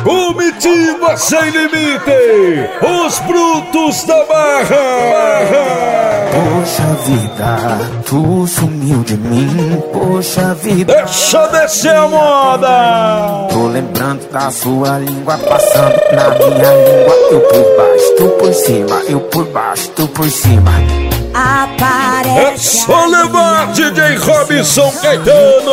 Comitiva sem limite, os brutos da barra. Poxa vida, tu sumiu de mim, poxa vida. Deixa descer a moda. Tô lembrando da sua língua passando na minha língua. Eu por baixo, tu por cima, eu por baixo, tu por cima. Aparece. É só levar DJ Robson Caetano.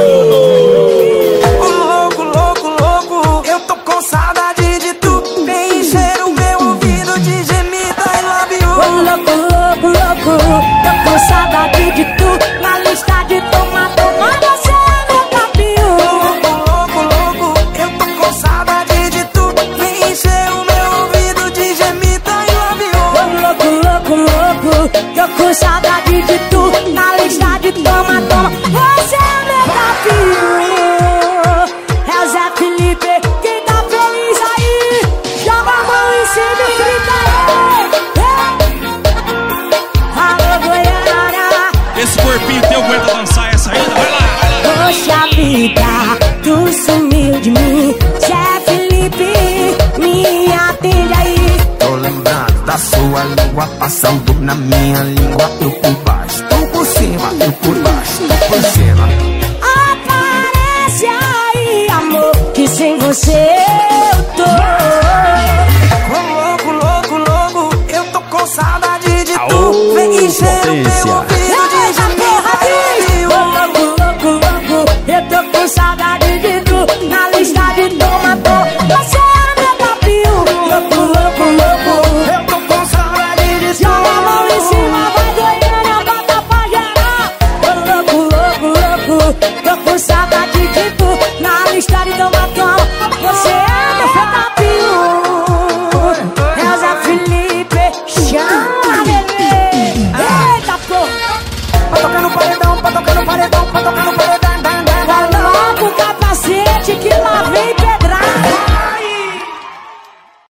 Louco, louco, louco, eu tô com saudade de tu. Vem encher o meu ouvido de gemida I love you. Louco, louco, louco, tô com saudade de tu. Na lista de toma, você é meu campeão. Louco, louco, louco, eu tô com saudade de tu. Vem encher o meu ouvido de gemida I love you. Louco, louco, louco, tô com saudade de tu. Na lista de toma, você é meu campeão. É o Zé Felipe, quem tá feliz aí, joga a mão em cima e grita alô, Goiânia. Esse corpinho teu aguenta dançar essa ainda? Vai lá, vai lá. Poxa vida, tu sumiu de mim. Zé Felipe, me atende aí. Tô lembrando da sua língua passando na minha língua. Eu por baixo, tu por cima, eu por baixo, tu por cima. Aparece aí, amor, que sem você